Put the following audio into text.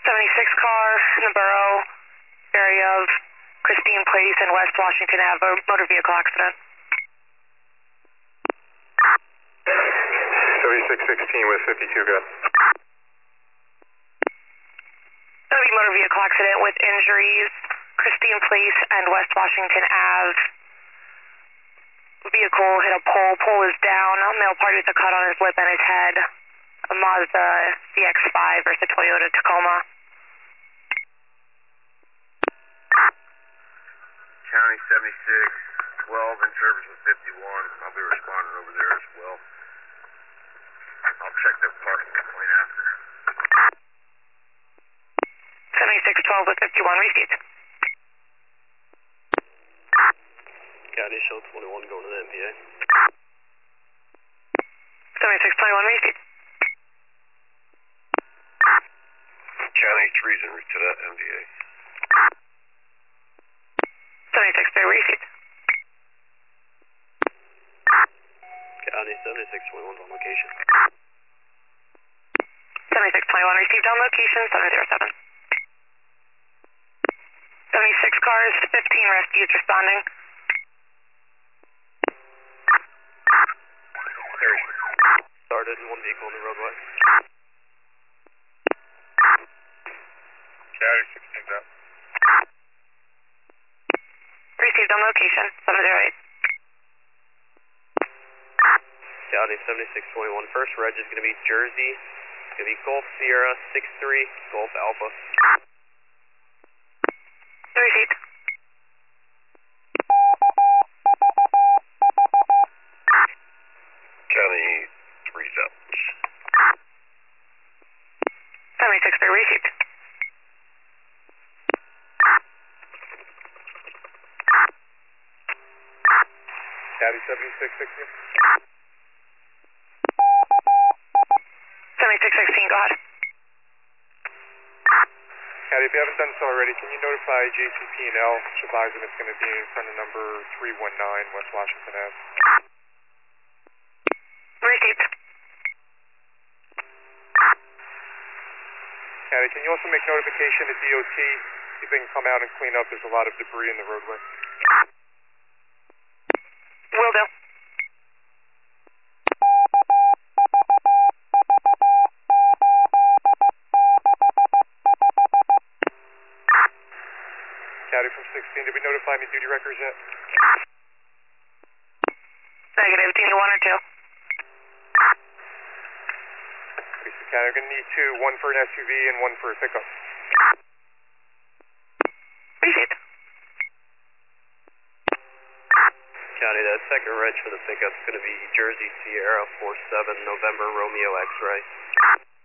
76 car in the borough area of Christine Place and West Washington Ave, a motor vehicle accident. 7616 with 52, good. That'll be motor vehicle accident with injuries, Christine Place and West Washington Ave. Vehicle hit a pole. Pole is down. A male party with a cut on his lip and his head. A Mazda CX-5 versus a Toyota Tacoma. County 76, 12 in service with 51. I'll be responding over there as well. I'll check the parking complaint after. 7612 with 51 received. County show 21 going to the MPA. 7621 received. County 3's en route to that MDA. 763 received. County 7621 on location. 7621 received on location, 707. 76 cars, 15 rescues responding. Harry started one vehicle on the roadway. County 16's out. Received on location, 708. County 7621. First reg is going to be Jersey. It's going to be Golf Sierra 63 Golf Alpha. Received. County 3's out. 763 received. County 7616. 7616, go ahead. County, if you haven't done so already, can you notify JCP&L, advising it's going to be in front of number 319 West Washington Ave? Received. County, can you also make notification to DOT if they can come out and clean up? There's a lot of debris in the roadway. Will do. County from 16, did we notify any duty records yet? Negative, do you need one or two? Lisa County, we're going to need two, one for an SUV and one for a pickup. Received. County, that second reg for the pickup is going to be Jersey Sierra 47 November Romeo X-Ray.